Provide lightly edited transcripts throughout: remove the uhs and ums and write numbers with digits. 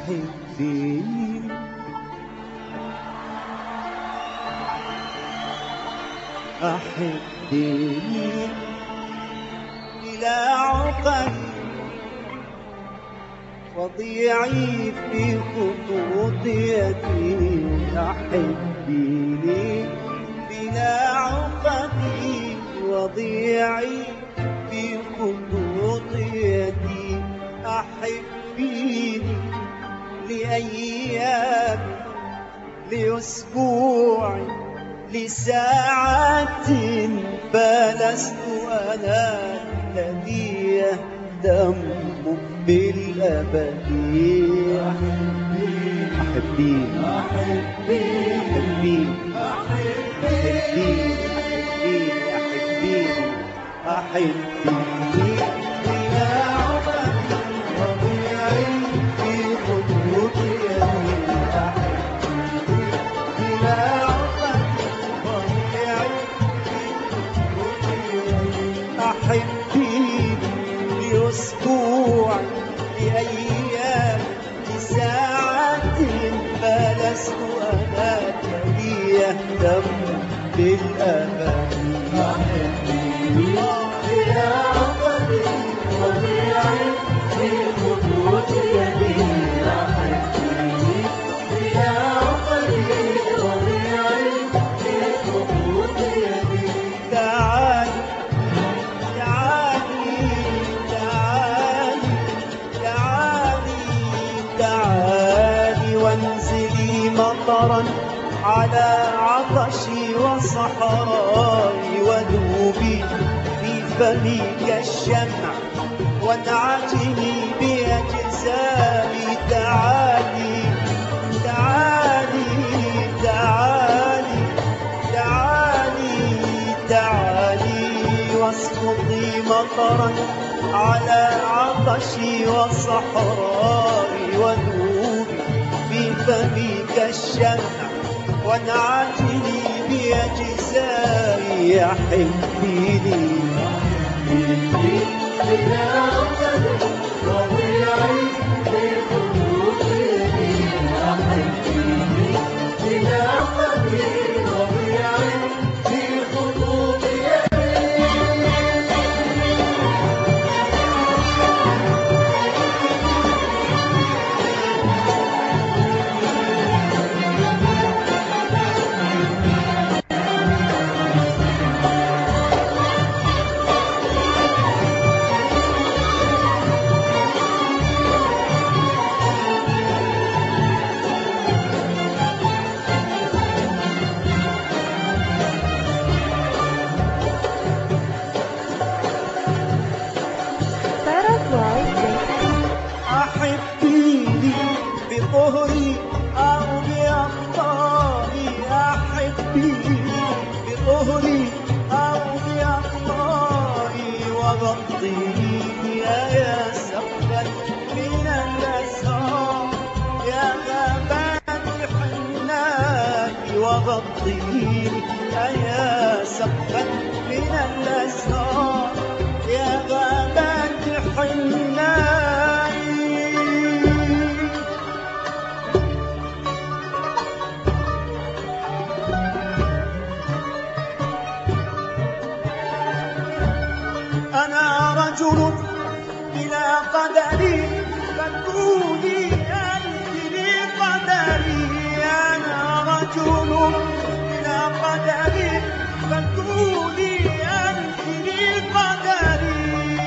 أحبيني أحبيني بلا عقد وضيعي في خطوط يدي أحبيني بلا عقد وضيعي في خطوط يدي أحبيني لأيام لأسبوع لساعات فلست أنا الذي يهتم بالأبد أحبيني أحبيني أحبيني أحبيني أحبيني أحبيني بلا عقد وضيعي في خطوط يدي أحبيني بلا عقد وضيعي في خطوط يدي أحبيني لأسبوع لأيام لساعات فلست أنا الذي يهتم بالأبد أحبيني بلا عقد وضيعي في خطوط يدي أحبيني بلا عقد وضيعي في خطوط يدي تعالي تعالي تعالي تعالي تعالي وانزلي مطرا على عطشي وصحراي وذوبي في فمي كالشمع وانعتني بأجزائي تعالي تعالي تعالي تعالي تعالي واسقطي مطرا على عطشي وصحراي وذوبي في فمي كالشمع وانعتني بأجزائي أحبيني أحبيني بلا عقد وضيعي في خطوط يدي أحبيني بلا عقد وضيعي في خطوط أحبيني بطهري أو بأخطائي أحبيني بطهري أو بأخطائي وغطيني يا سقفا من الأسرار يا غابات حناك وغطيني يا سقفا من الأسرار يا غابات حناك أنا رجل بلا قدري فكوني أنت لي قدري أنا رجل بلا قدري فكوني أنت لي قدري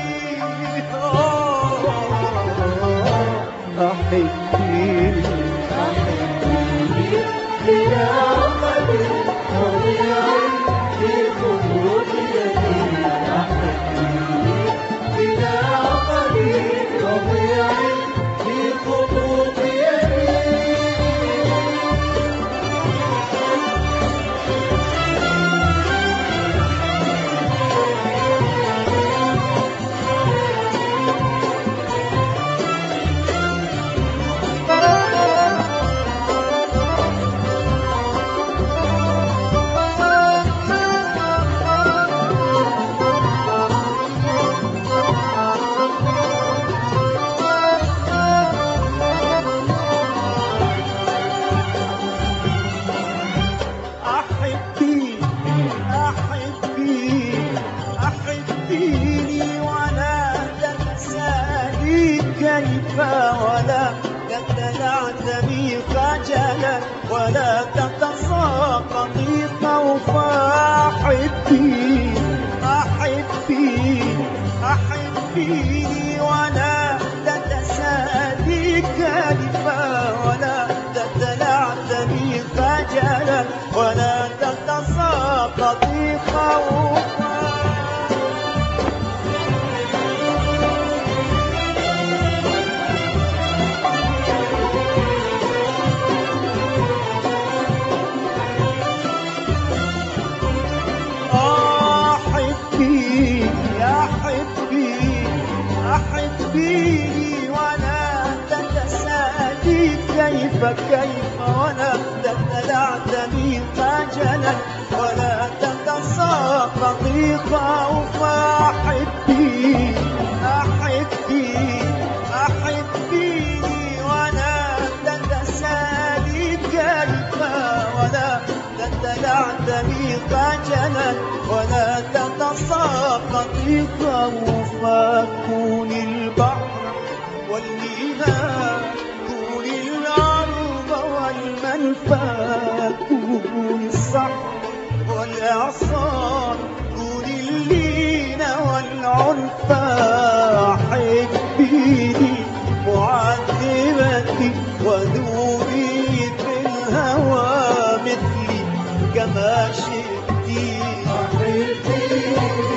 أحبيني أحبيني بلا قدري وضيعي في خطوط يدي أحبيني بلا عقد وضيعي في خطوط يدي كيف ولا تتلعثمي خجلا ولا تتساقطي خوفا أحبيني ولا تتسادي كيفا ولا تتلعثمي خجلا ولا تتساقطي خوفا. أحبيني ولا تتسادي كيف ولا تتلعثمي خجلا ولا تتساقطي خوفا. أحبيني ولا تتسادي كيف ولا تتلعثمي خجلا ولا تتساقطي خوفا. كوني البحر والميناء كوني الأرض والمنفى كوني الصحر والإعصار كوني اللين والعنفى. أحبيني معذبتي وذوبي في الهوى مثلي كما شئتي. أحبيني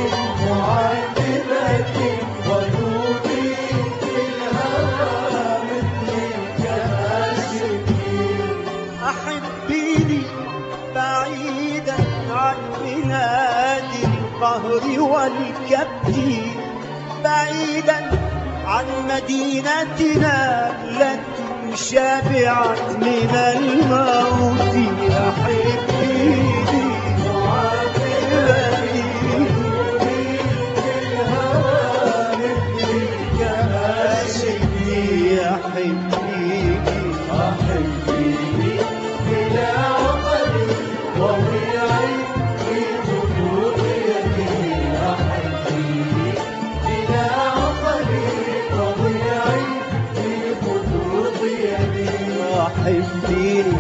معذبتي وذوبي في الهوى مثلي كما شئتي. أحبيني بعيدا عن بلاد القهر والكبت بعيدا عن مدينتنا التي شبعت من الموت. أحبيني معذبتي وذوبي في الهوى مثلي كما شئتي. أحبيني بلا عقل وضيعي في خطوط يدي. أحبيني بلا عقل وضيعي في خطوط يدي. أحبيني